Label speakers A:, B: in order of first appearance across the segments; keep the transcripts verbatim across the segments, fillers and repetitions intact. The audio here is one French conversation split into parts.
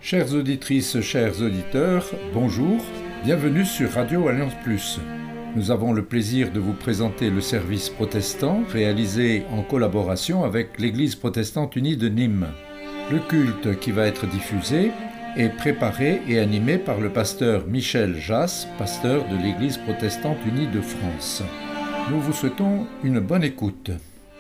A: Chères auditrices, chers auditeurs, bonjour, bienvenue sur Radio Alliance Plus. Nous avons le plaisir de vous présenter le service protestant réalisé en collaboration avec l'Église protestante unie de Nîmes. Le culte qui va être diffusé est préparé et animé par le pasteur Michel Jass, pasteur de l'Église protestante unie de France. Nous vous souhaitons une bonne écoute.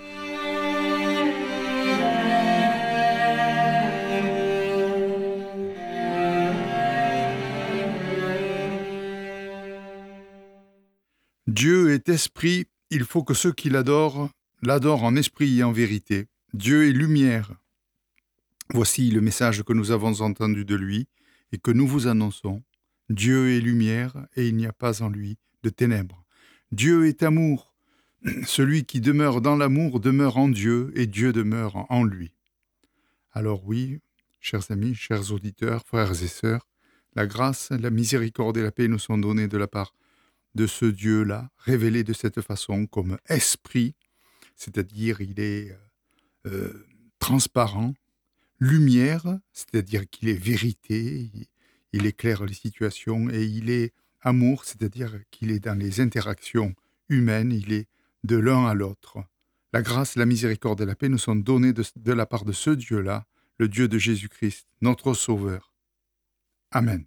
B: Dieu est esprit, il faut que ceux qui l'adorent, l'adorent en esprit et en vérité. Dieu est lumière. Voici le message que nous avons entendu de lui et que nous vous annonçons. Dieu est lumière et il n'y a pas en lui de ténèbres. Dieu est amour. Celui qui demeure dans l'amour demeure en Dieu et Dieu demeure en lui. Alors oui, chers amis, chers auditeurs, frères et sœurs, la grâce, la miséricorde et la paix nous sont données de la part de ce Dieu-là, révélé de cette façon comme esprit, c'est-à-dire il est euh, transparent, lumière, c'est-à-dire qu'il est vérité, il, il éclaire les situations, et il est amour, c'est-à-dire qu'il est dans les interactions humaines, il est de l'un à l'autre. La grâce, la miséricorde et la paix nous sont données de, de la part de ce Dieu-là, le Dieu de Jésus-Christ, notre Sauveur. Amen.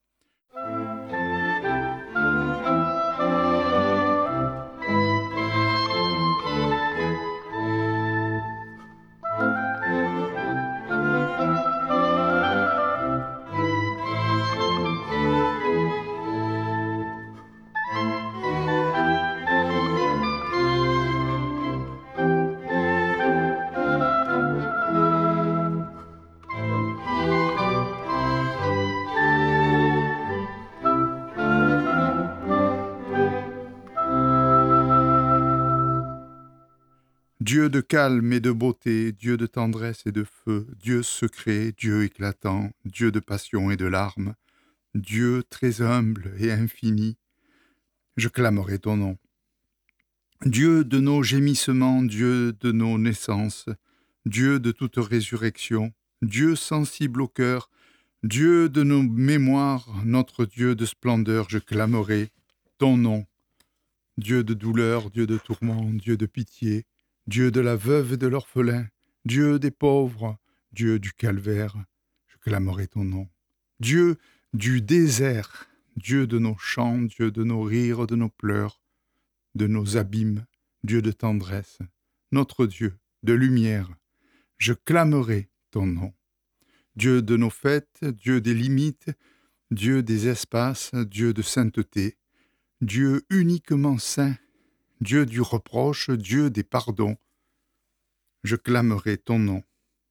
B: Dieu de calme et de beauté, Dieu de tendresse et de feu, Dieu secret, Dieu éclatant, Dieu de passion et de larmes, Dieu très humble et infini, je clamerai ton nom. Dieu de nos gémissements, Dieu de nos naissances, Dieu de toute résurrection, Dieu sensible au cœur, Dieu de nos mémoires, notre Dieu de splendeur, je clamerai ton nom. Dieu de douleur, Dieu de tourment, Dieu de pitié, Dieu de la veuve et de l'orphelin, Dieu des pauvres, Dieu du calvaire, je clamerai ton nom. Dieu du désert, Dieu de nos chants, Dieu de nos rires, de nos pleurs, de nos abîmes, Dieu de tendresse, notre Dieu de lumière, je clamerai ton nom. Dieu de nos fêtes, Dieu des limites, Dieu des espaces, Dieu de sainteté, Dieu uniquement saint, Dieu du reproche, Dieu des pardons, je clamerai ton nom.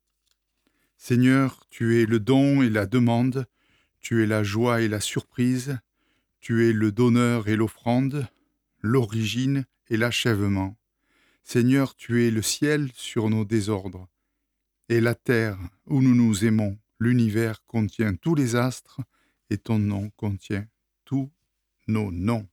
B: Seigneur, tu es le don et la demande, tu es la joie et la surprise, tu es le donneur et l'offrande, l'origine et l'achèvement. Seigneur, tu es le ciel sur nos désordres, et la terre où nous nous aimons. L'univers contient tous les astres, et ton nom contient tous nos noms.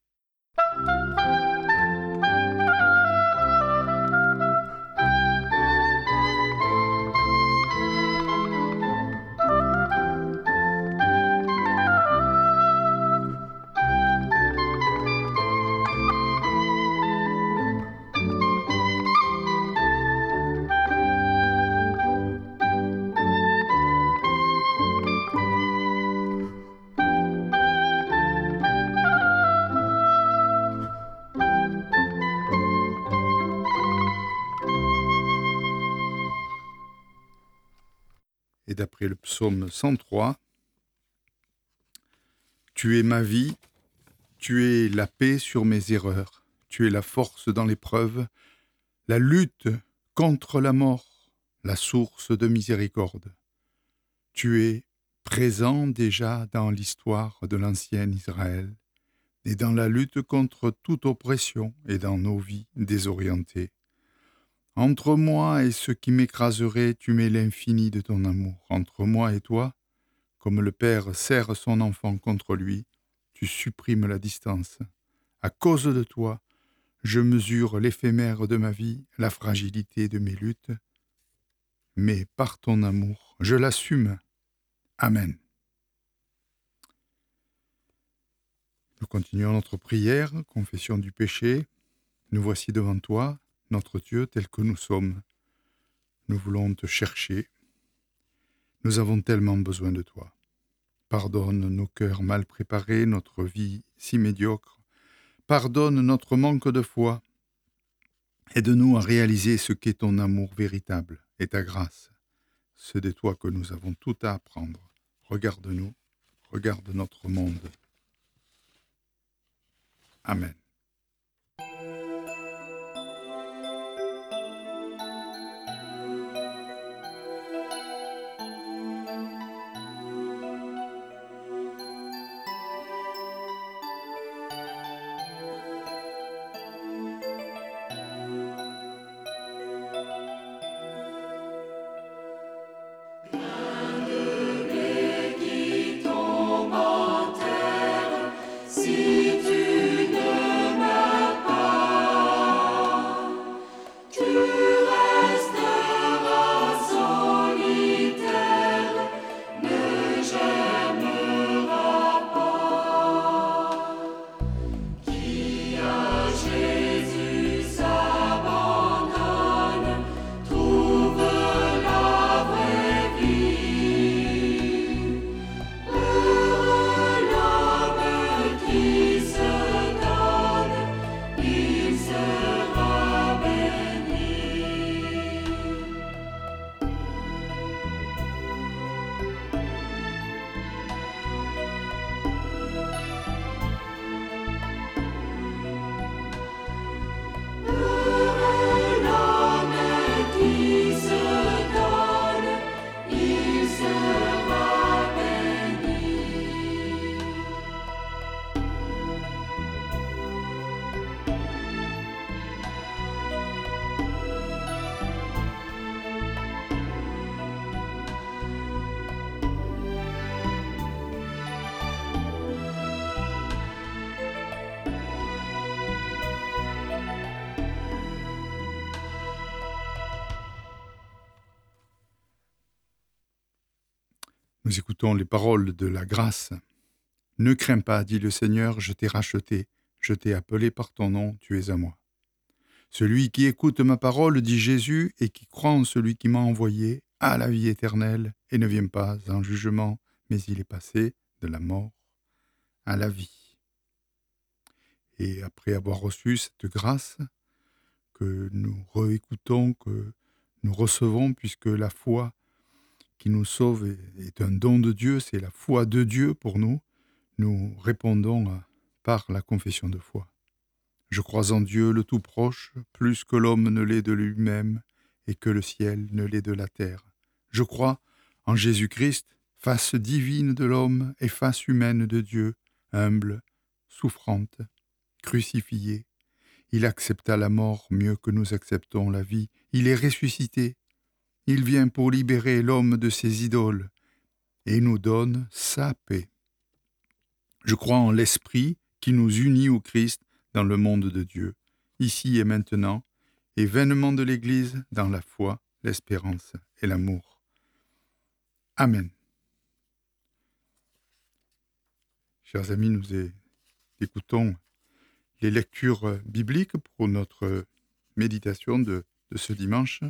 B: Et d'après le psaume cent trois, « Tu es ma vie, tu es la paix sur mes erreurs, tu es la force dans l'épreuve, la lutte contre la mort, la source de miséricorde. Tu es présent déjà dans l'histoire de l'ancien Israël et dans la lutte contre toute oppression et dans nos vies désorientées. Entre moi et ce qui m'écraserait, tu mets l'infini de ton amour. Entre moi et toi, comme le père serre son enfant contre lui, tu supprimes la distance. À cause de toi, je mesure l'éphémère de ma vie, la fragilité de mes luttes, mais par ton amour, je l'assume. Amen. Nous continuons notre prière, confession du péché. Nous voici devant toi, notre Dieu, tel que nous sommes. Nous voulons te chercher. Nous avons tellement besoin de toi. Pardonne nos cœurs mal préparés, notre vie si médiocre. Pardonne notre manque de foi. Aide-nous à réaliser ce qu'est ton amour véritable et ta grâce. C'est de toi que nous avons tout à apprendre. Regarde-nous, regarde notre monde. Amen. Nous écoutons les paroles de la grâce. « Ne crains pas, dit le Seigneur, je t'ai racheté, je t'ai appelé par ton nom, tu es à moi. Celui qui écoute ma parole, dit Jésus, et qui croit en celui qui m'a envoyé, a la vie éternelle, et ne vient pas en jugement, mais il est passé de la mort à la vie. » Et après avoir reçu cette grâce que nous réécoutons, que nous recevons, puisque la foi qui nous sauve est un don de Dieu, c'est la foi de Dieu pour nous, nous répondons par la confession de foi. Je crois en Dieu le tout proche, plus que l'homme ne l'est de lui-même et que le ciel ne l'est de la terre. Je crois en Jésus-Christ, face divine de l'homme et face humaine de Dieu, humble, souffrante, crucifié. Il accepta la mort mieux que nous acceptons la vie. Il est ressuscité. Il vient pour libérer l'homme de ses idoles et nous donne sa paix. Je crois en l'Esprit qui nous unit au Christ dans le monde de Dieu, ici et maintenant, et vainement de l'Église dans la foi, l'espérance et l'amour. Amen. Chers amis, nous écoutons les lectures bibliques pour notre méditation de, de ce dimanche.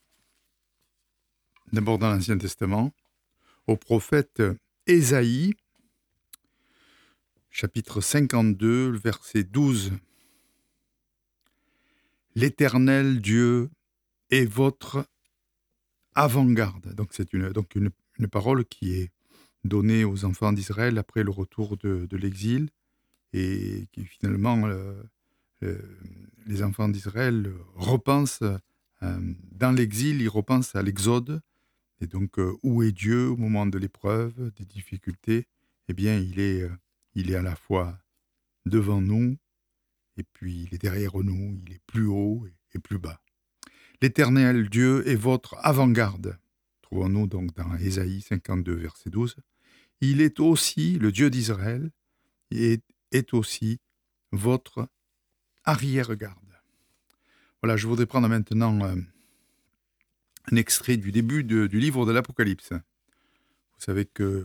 B: D'abord dans l'Ancien Testament, au prophète Ésaïe, chapitre cinquante-deux, verset douze. « L'Éternel Dieu est votre avant-garde. » Donc c'est une, donc une, une parole qui est donnée aux enfants d'Israël après le retour de, de l'exil et qui finalement, euh, euh, les enfants d'Israël repensent, euh, dans l'exil, ils repensent à l'Exode. Et donc, euh, où est Dieu au moment de l'épreuve, des difficultés ? Eh bien, il est, euh, il est à la fois devant nous, et puis il est derrière nous, il est plus haut et, et plus bas. L'Éternel Dieu est votre avant-garde. Trouvons-nous donc dans Ésaïe cinquante-deux, verset douze. Il est aussi, le Dieu d'Israël, et est aussi votre arrière-garde. Voilà, je voudrais prendre maintenant... Euh, un extrait du début de, du livre de l'Apocalypse. Vous Vous savez que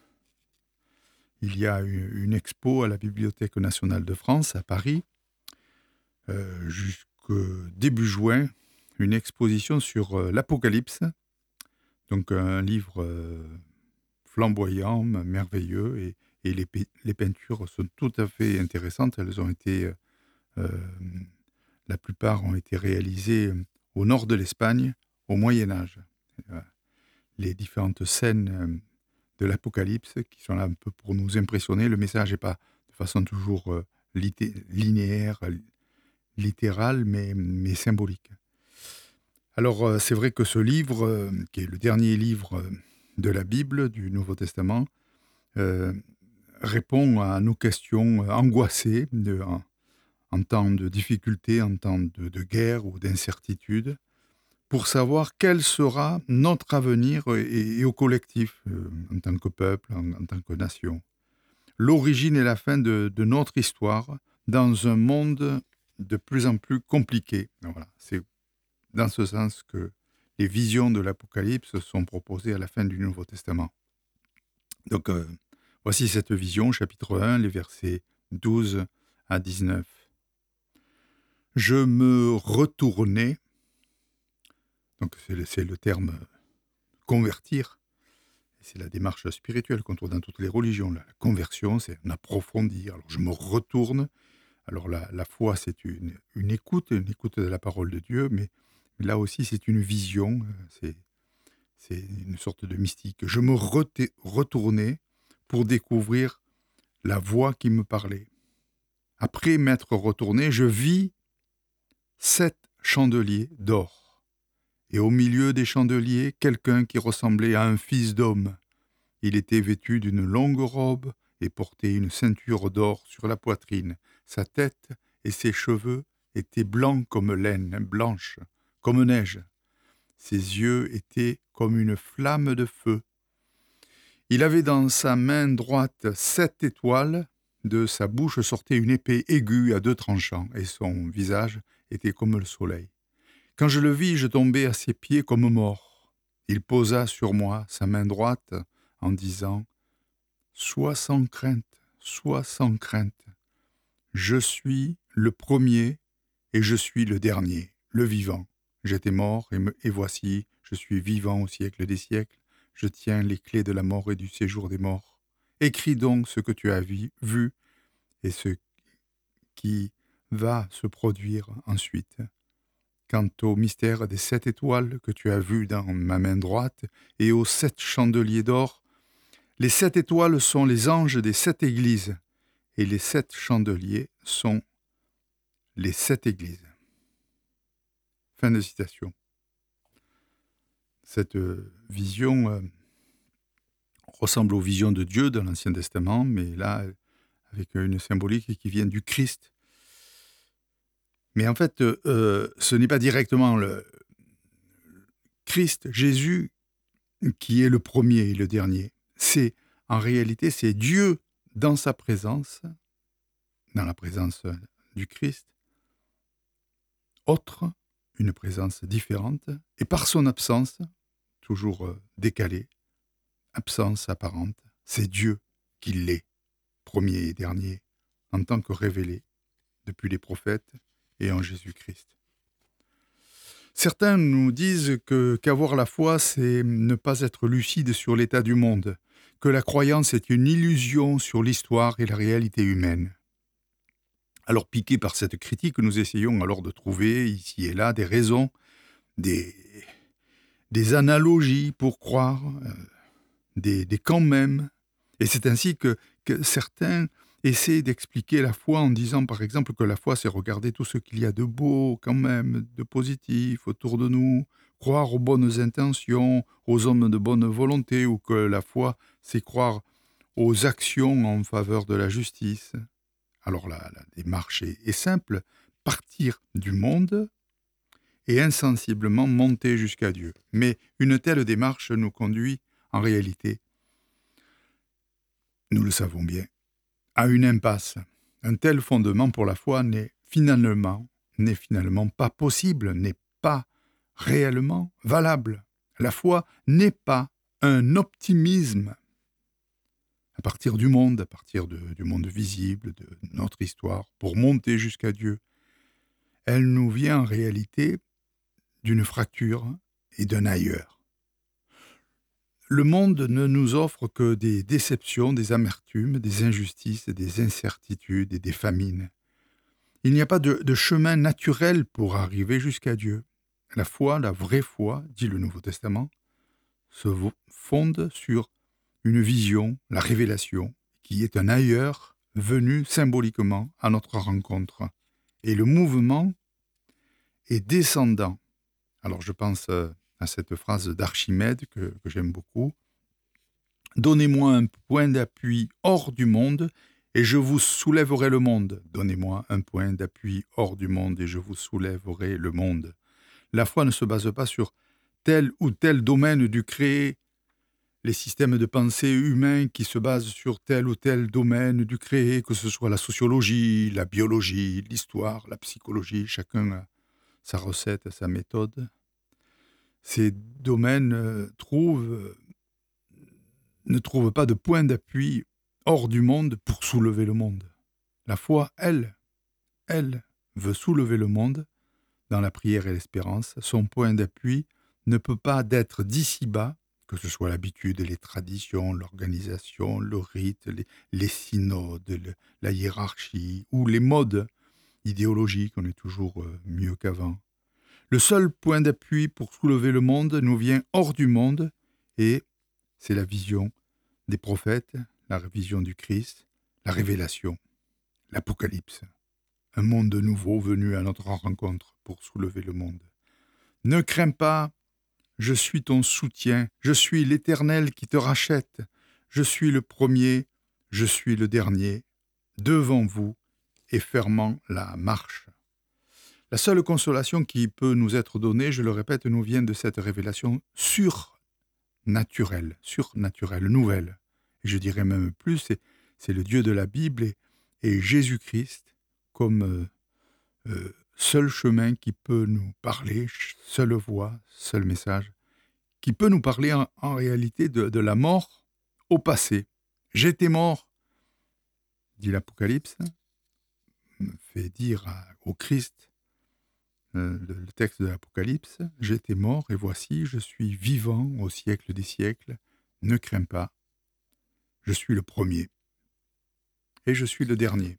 B: il y a une, une expo à la Bibliothèque nationale de France, à Paris, euh, jusqu'au début juin, une exposition sur euh, l'Apocalypse, donc un livre euh, flamboyant, merveilleux, et, et les, les peintures sont tout à fait intéressantes. Elles ont été, euh, la plupart ont été réalisées au nord de l'Espagne, au Moyen-Âge. Les différentes scènes de l'Apocalypse qui sont là un peu pour nous impressionner. Le message n'est pas de façon toujours euh, lit- linéaire, littérale, mais, mais symbolique. Alors, euh, c'est vrai que ce livre, euh, qui est le dernier livre euh, de la Bible, du Nouveau Testament, euh, répond à nos questions euh, angoissées de, en, en temps de difficulté, en temps de, de guerre ou d'incertitude, pour savoir quel sera notre avenir et, et au collectif, euh, en tant que peuple, en, en tant que nation. L'origine et la fin de, de notre histoire dans un monde de plus en plus compliqué. Voilà, c'est dans ce sens que les visions de l'Apocalypse sont proposées à la fin du Nouveau Testament. Donc, euh, voici cette vision, chapitre un, les versets douze à dix-neuf. « Je me retournai », donc c'est le, c'est le terme « convertir », c'est la démarche spirituelle qu'on trouve dans toutes les religions. La conversion, c'est un approfondir. Alors, je me retourne. Alors, la, la foi, c'est une, une écoute, une écoute de la parole de Dieu, mais là aussi, c'est une vision, c'est, c'est une sorte de mystique. Je me reté, retournais pour découvrir la voix qui me parlait. Après m'être retourné, je vis sept chandeliers d'or. Et au milieu des chandeliers, quelqu'un qui ressemblait à un fils d'homme. Il était vêtu d'une longue robe et portait une ceinture d'or sur la poitrine. Sa tête et ses cheveux étaient blancs comme laine, blanche, comme neige. Ses yeux étaient comme une flamme de feu. Il avait dans sa main droite sept étoiles. De sa bouche sortait une épée aiguë à deux tranchants, et son visage était comme le soleil. Quand je le vis, je tombai à ses pieds comme mort. Il posa sur moi sa main droite en disant « Sois sans crainte, sois sans crainte. Je suis le premier et je suis le dernier, le vivant. J'étais mort et, me, et voici, je suis vivant au siècle des siècles. Je tiens les clés de la mort et du séjour des morts. Écris donc ce que tu as vu, vu et ce qui va se produire ensuite. Quant au mystère des sept étoiles que tu as vues dans ma main droite et aux sept chandeliers d'or, les sept étoiles sont les anges des sept églises et les sept chandeliers sont les sept églises. » Fin de citation. Cette vision euh, ressemble aux visions de Dieu dans l'Ancien Testament, mais là, avec une symbolique qui vient du Christ. Mais en fait, euh, ce n'est pas directement le Christ, Jésus, qui est le premier et le dernier. C'est, en réalité, c'est Dieu dans sa présence, dans la présence du Christ, autre, une présence différente, et par son absence, toujours décalée, absence apparente, c'est Dieu qui l'est, premier et dernier, en tant que révélé depuis les prophètes et en Jésus-Christ. Certains nous disent que qu'avoir la foi, c'est ne pas être lucide sur l'état du monde, que la croyance est une illusion sur l'histoire et la réalité humaine. Alors, piqués par cette critique, nous essayons alors de trouver ici et là des raisons, des, des analogies pour croire, euh, des, des quand même. Et c'est ainsi que, que certains essaient d'expliquer la foi en disant par exemple que la foi c'est regarder tout ce qu'il y a de beau quand même, de positif autour de nous, croire aux bonnes intentions, aux hommes de bonne volonté, ou que la foi c'est croire aux actions en faveur de la justice. Alors la, la démarche est, est simple, partir du monde et insensiblement monter jusqu'à Dieu. Mais une telle démarche nous conduit en réalité, nous le savons bien, à une impasse. Un tel fondement pour la foi n'est finalement, n'est finalement pas possible, n'est pas réellement valable. La foi n'est pas un optimisme à partir du monde, à partir de, du monde visible, de notre histoire, pour monter jusqu'à Dieu. Elle nous vient en réalité d'une fracture et d'un ailleurs. Le monde ne nous offre que des déceptions, des amertumes, des injustices, des incertitudes et des famines. Il n'y a pas de, de chemin naturel pour arriver jusqu'à Dieu. La foi, la vraie foi, dit le Nouveau Testament, se fonde sur une vision, la révélation, qui est un ailleurs venu symboliquement à notre rencontre. Et le mouvement est descendant. Alors je pense à cette phrase d'Archimède que, que j'aime beaucoup. « Donnez-moi un point d'appui hors du monde et je vous soulèverai le monde. Donnez-moi un point d'appui hors du monde et je vous soulèverai le monde. » La foi ne se base pas sur tel ou tel domaine du créé, les systèmes de pensée humains qui se basent sur tel ou tel domaine du créé, que ce soit la sociologie, la biologie, l'histoire, la psychologie, chacun a sa recette, sa méthode. Ces domaines euh, trouvent, euh, ne trouvent pas de point d'appui hors du monde pour soulever le monde. La foi, elle, elle veut soulever le monde dans la prière et l'espérance. Son point d'appui ne peut pas d'être d'ici-bas, que ce soit l'habitude, les traditions, l'organisation, le rite, les, les synodes, le, la hiérarchie ou les modes idéologiques, on est toujours euh, mieux qu'avant. Le seul point d'appui pour soulever le monde nous vient hors du monde et c'est la vision des prophètes, la vision du Christ, la révélation, l'Apocalypse. Un monde nouveau venu à notre rencontre pour soulever le monde. Ne crains pas, je suis ton soutien, je suis l'Éternel qui te rachète, je suis le premier, je suis le dernier, devant vous et fermant la marche. La seule consolation qui peut nous être donnée, je le répète, nous vient de cette révélation surnaturelle, surnaturelle, nouvelle. Et je dirais même plus, c'est, c'est le Dieu de la Bible et, et Jésus-Christ comme euh, euh, seul chemin qui peut nous parler, seule voix, seul message, qui peut nous parler en, en réalité de, de la mort au passé. J'étais mort, dit l'Apocalypse, fait dire à, au Christ, euh, le, le texte de l'Apocalypse, j'étais mort et voici, je suis vivant au siècle des siècles, ne crains pas, je suis le premier et je suis le dernier.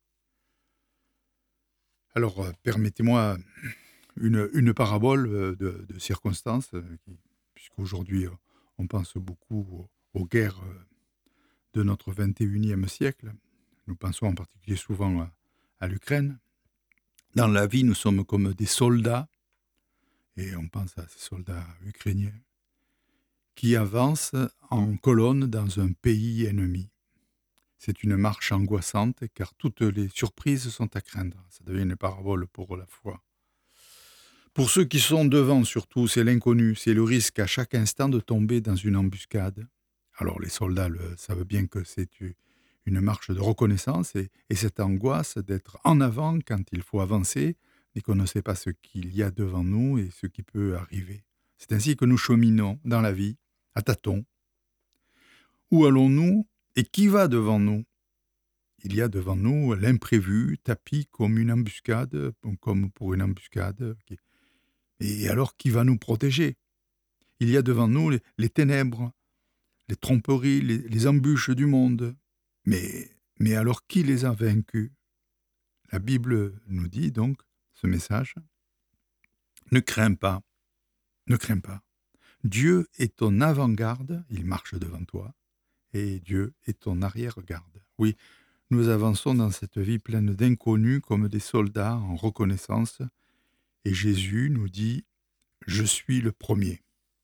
B: Alors, euh, permettez-moi une, une parabole de, de circonstances, euh, qui, puisqu'aujourd'hui, euh, on pense beaucoup aux, aux guerres euh, de notre vingt et unième siècle. Nous pensons en particulier souvent à, à l'Ukraine. Dans la vie, nous sommes comme des soldats, et on pense à ces soldats ukrainiens, qui avancent en colonne dans un pays ennemi. C'est une marche angoissante car toutes les surprises sont à craindre. Ça devient une parabole pour la foi. Pour ceux qui sont devant surtout, c'est l'inconnu, c'est le risque à chaque instant de tomber dans une embuscade. Alors les soldats le, savent bien que c'est une marche de reconnaissance et, et cette angoisse d'être en avant quand il faut avancer et qu'on ne sait pas ce qu'il y a devant nous et ce qui peut arriver. C'est ainsi que nous cheminons dans la vie, à tâtons. Où allons-nous ? Et qui va devant nous ? Il y a devant nous l'imprévu, tapis comme une embuscade, comme pour une embuscade. Et alors, qui va nous protéger ? Il y a devant nous les, les ténèbres, les tromperies, les, les embûches du monde. Mais, mais alors, qui les a vaincus ? La Bible nous dit donc ce message. Ne crains pas, ne crains pas. Dieu est ton avant-garde, il marche devant toi. Et Dieu est ton arrière-garde. Oui, nous avançons dans cette vie pleine d'inconnus comme des soldats en reconnaissance. Et Jésus nous dit « Je suis le premier ».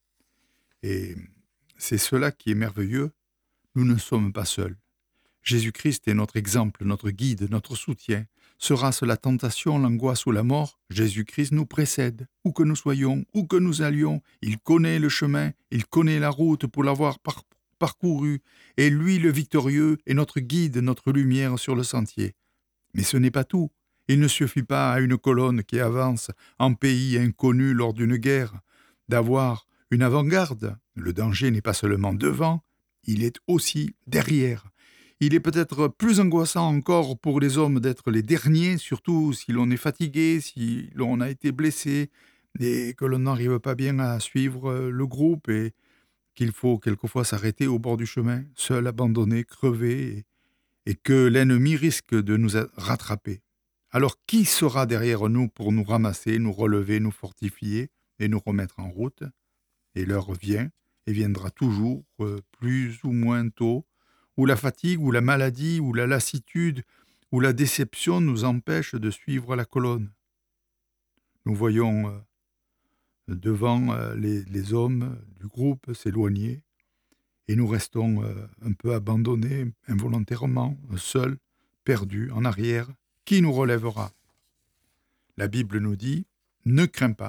B: Et c'est cela qui est merveilleux. Nous ne sommes pas seuls. Jésus-Christ est notre exemple, notre guide, notre soutien. Sera-ce la tentation, l'angoisse ou la mort ? Jésus-Christ nous précède. Où que nous soyons, où que nous allions, il connaît le chemin, il connaît la route pour l'avoir parcouru. parcouru, et lui le victorieux est notre guide, notre lumière sur le sentier. Mais ce n'est pas tout. Il ne suffit pas à une colonne qui avance en pays inconnu lors d'une guerre d'avoir une avant-garde. Le danger n'est pas seulement devant, il est aussi derrière. Il est peut-être plus angoissant encore pour les hommes d'être les derniers, surtout si l'on est fatigué, si l'on a été blessé et que l'on n'arrive pas bien à suivre le groupe et qu'il faut quelquefois s'arrêter au bord du chemin, seul, abandonné, crevé, et, et que l'ennemi risque de nous rattraper. Alors qui sera derrière nous pour nous ramasser, nous relever, nous fortifier et nous remettre en route ? Et l'heure vient, et viendra toujours, euh, plus ou moins tôt, où la fatigue, ou la maladie, ou la lassitude, ou la déception nous empêchent de suivre la colonne. Nous voyons euh, devant euh, les, les hommes du groupe s'éloigner, et nous restons euh, un peu abandonnés, involontairement, seuls, perdus, en arrière. Qui nous relèvera ? La Bible nous dit « Ne crains pas ».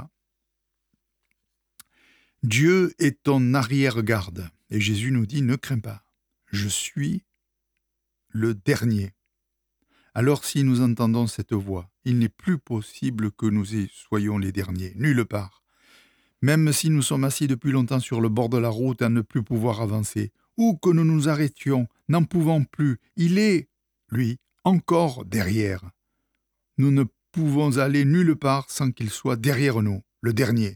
B: Dieu est ton arrière-garde. Et Jésus nous dit « Ne crains pas, je suis le dernier ». Alors si nous entendons cette voix, il n'est plus possible que nous soyons les derniers, nulle part. Même si nous sommes assis depuis longtemps sur le bord de la route à ne plus pouvoir avancer, ou que nous nous arrêtions, n'en pouvant plus, il est, lui, encore derrière. Nous ne pouvons aller nulle part sans qu'il soit derrière nous, le dernier.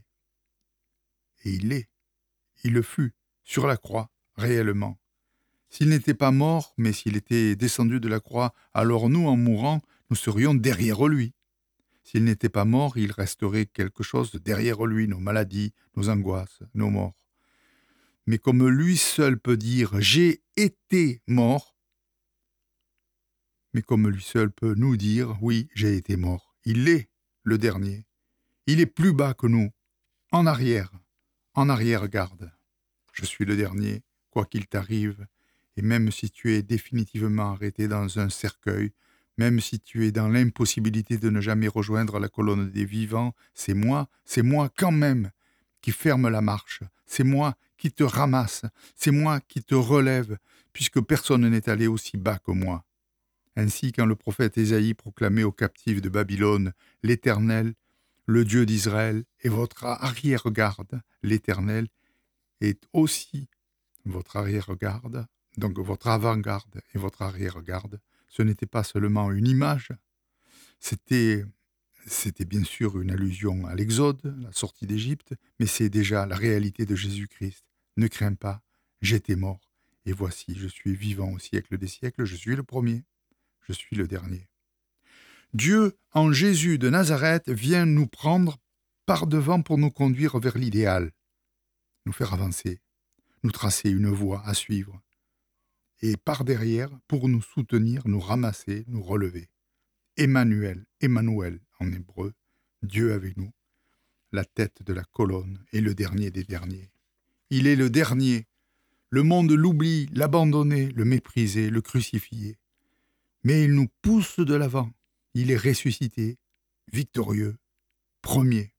B: Et il est, il le fut, sur la croix, réellement. S'il n'était pas mort, mais s'il était descendu de la croix, alors nous, en mourant, nous serions derrière lui. S'il n'était pas mort, il resterait quelque chose derrière lui, nos maladies, nos angoisses, nos morts. Mais comme lui seul peut dire « j'ai été mort », mais comme lui seul peut nous dire « oui, j'ai été mort », il est le dernier. Il est plus bas que nous, en arrière, en arrière-garde. Je suis le dernier, quoi qu'il t'arrive, et même si tu es définitivement arrêté dans un cercueil, même si tu es dans l'impossibilité de ne jamais rejoindre la colonne des vivants, c'est moi, c'est moi quand même qui ferme la marche, c'est moi qui te ramasse, c'est moi qui te relève, puisque personne n'est allé aussi bas que moi. Ainsi, quand le prophète Ésaïe proclamait aux captifs de Babylone « L'Éternel, le Dieu d'Israël, est votre arrière-garde, l'Éternel est aussi votre arrière-garde, donc votre avant-garde et votre arrière-garde », ce n'était pas seulement une image, c'était, c'était bien sûr une allusion à l'Exode, la sortie d'Égypte, mais c'est déjà la réalité de Jésus-Christ. Ne crains pas, j'étais mort, et voici, je suis vivant au siècle des siècles, je suis le premier, je suis le dernier. Dieu, en Jésus de Nazareth, vient nous prendre par devant pour nous conduire vers l'idéal, nous faire avancer, nous tracer une voie à suivre, et par derrière pour nous soutenir, nous ramasser, nous relever. Emmanuel, Emmanuel en hébreu, Dieu avec nous, la tête de la colonne et le dernier des derniers. Il est le dernier. Le monde l'oublie, l'abandonné, le méprisé, le crucifié. Mais il nous pousse de l'avant. Il est ressuscité, victorieux, premier.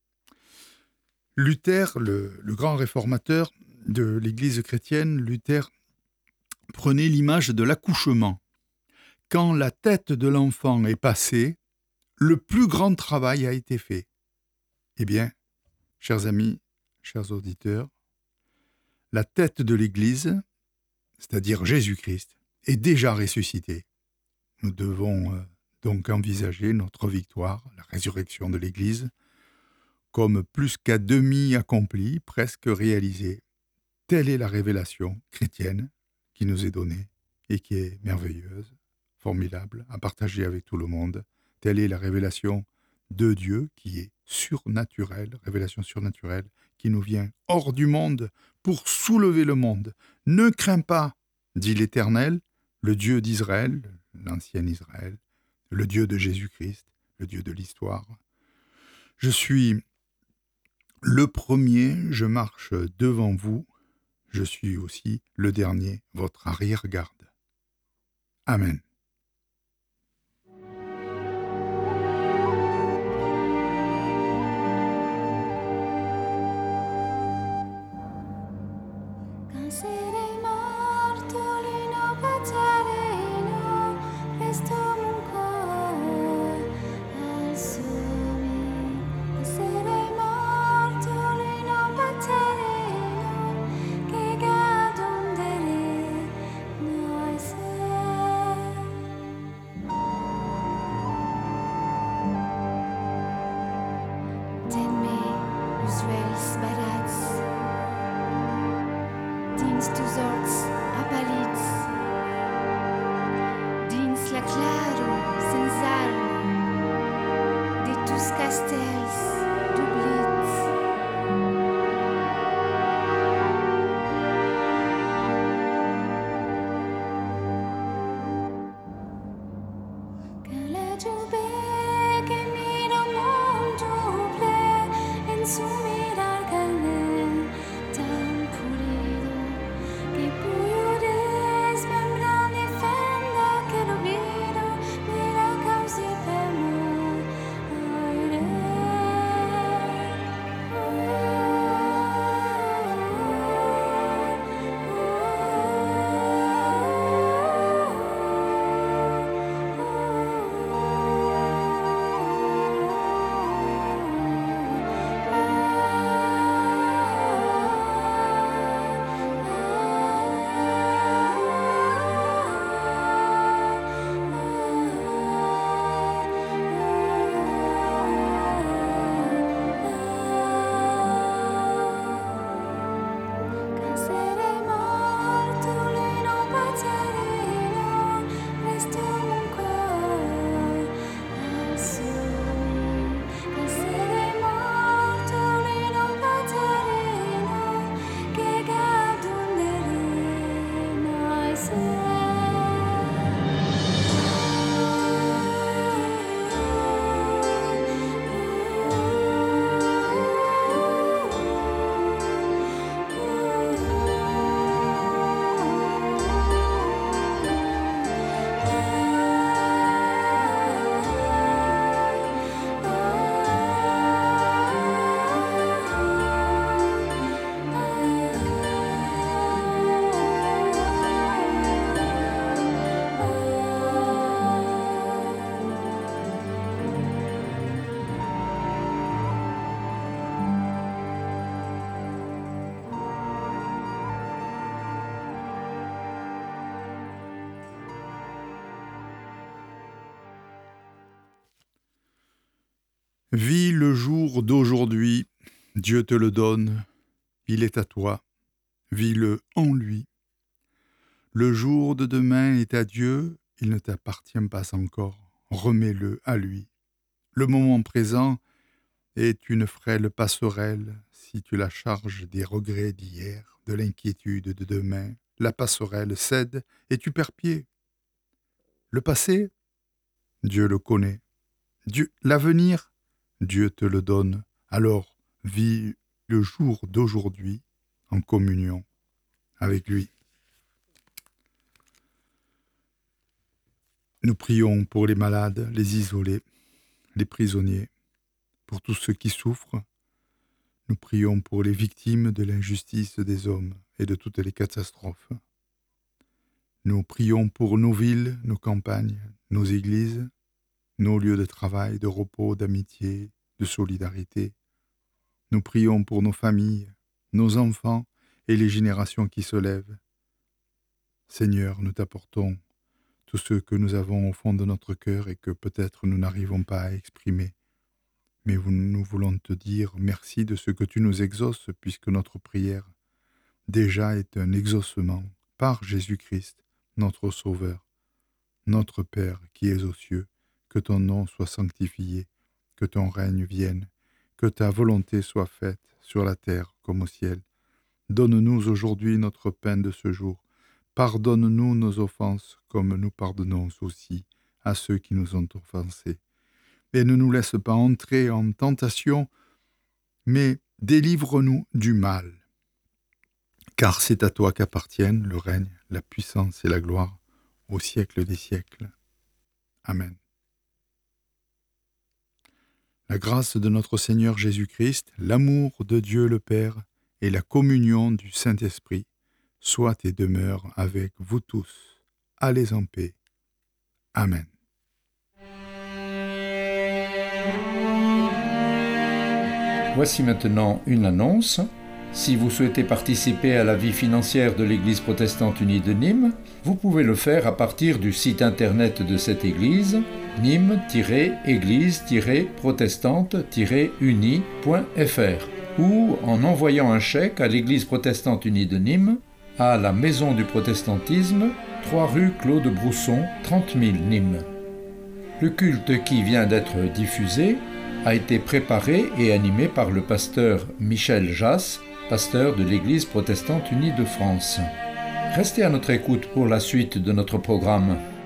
B: Luther, le, le grand réformateur de l'Église chrétienne, Luther prenez l'image de l'accouchement. Quand la tête de l'enfant est passée, le plus grand travail a été fait. Eh bien, chers amis, chers auditeurs, la tête de l'Église, c'est-à-dire Jésus-Christ, est déjà ressuscitée. Nous devons euh, donc envisager notre victoire, la résurrection de l'Église, comme plus qu'à demi accomplie, presque réalisée. Telle est la révélation chrétienne qui nous est donnée et qui est merveilleuse, formidable, à partager avec tout le monde. Telle est la révélation de Dieu qui est surnaturelle, révélation surnaturelle, qui nous vient hors du monde pour soulever le monde. Ne crains pas, dit l'Éternel, le Dieu d'Israël, l'ancien Israël, le Dieu de Jésus-Christ, le Dieu de l'histoire. Je suis le premier, je marche devant vous, je suis aussi le dernier, votre arrière-garde. Amen.
C: suels barats, dins tus horts apalits, dins la claro sens alma de tus castells d'oblits. Que la jove que mira un mondo ple en su mirar carnal tan pulido que puyo desmembrar de fenda que lo viro mira causi per amor aire. Essere morto lui non pazzerino, resto un cuore al sole. Essere morto lui non pazzerino, che gadunderino ai
B: Vis le jour d'aujourd'hui, Dieu te le donne, il est à toi, vis-le en lui. Le jour de demain est à Dieu, il ne t'appartient pas encore, remets-le à lui. Le moment présent est une frêle passerelle, si tu la charges des regrets d'hier, de l'inquiétude de demain, la passerelle cède et tu perds pied. Le passé, Dieu le connaît. Dieu, l'avenir, Dieu te le donne. Alors, vis le jour d'aujourd'hui en communion avec lui. Nous prions pour les malades, les isolés, les prisonniers, pour tous ceux qui souffrent. Nous prions pour les victimes de l'injustice des hommes et de toutes les catastrophes. Nous prions pour nos villes, nos campagnes, nos églises, nos lieux de travail, de repos, d'amitié, de solidarité. Nous prions pour nos familles, nos enfants et les générations qui se lèvent. Seigneur, nous t'apportons tout ce que nous avons au fond de notre cœur et que peut-être nous n'arrivons pas à exprimer. Mais nous voulons te dire merci de ce que tu nous exauces, puisque notre prière déjà est un exaucement par Jésus-Christ, notre Sauveur, notre Père qui es aux cieux. Que ton nom soit sanctifié, que ton règne vienne, que ta volonté soit faite sur la terre comme au ciel. Donne-nous aujourd'hui notre pain de ce jour. Pardonne-nous nos offenses comme nous pardonnons aussi à ceux qui nous ont offensés. Et ne nous laisse pas entrer en tentation, mais délivre-nous du mal. Car c'est à toi qu'appartiennent le règne, la puissance et la gloire au siècle des siècles. Amen. La grâce de notre Seigneur Jésus-Christ, l'amour de Dieu le Père et la communion du Saint-Esprit soit et demeure avec vous tous. Allez en paix. Amen.
A: Voici maintenant une annonce. Si vous souhaitez participer à la vie financière de l'Église protestante unie de Nîmes, vous pouvez le faire à partir du site internet de cette église, nîmes tiret église tiret protestante tiret unie point f r. ou en envoyant un chèque à l'Église protestante unie de Nîmes, à la Maison du Protestantisme, trois rue Claude Brousson, trente mille Nîmes. Le culte qui vient d'être diffusé a été préparé et animé par le pasteur Michel Jass, pasteur de l'Église protestante unie de France. Restez à notre écoute pour la suite de notre programme.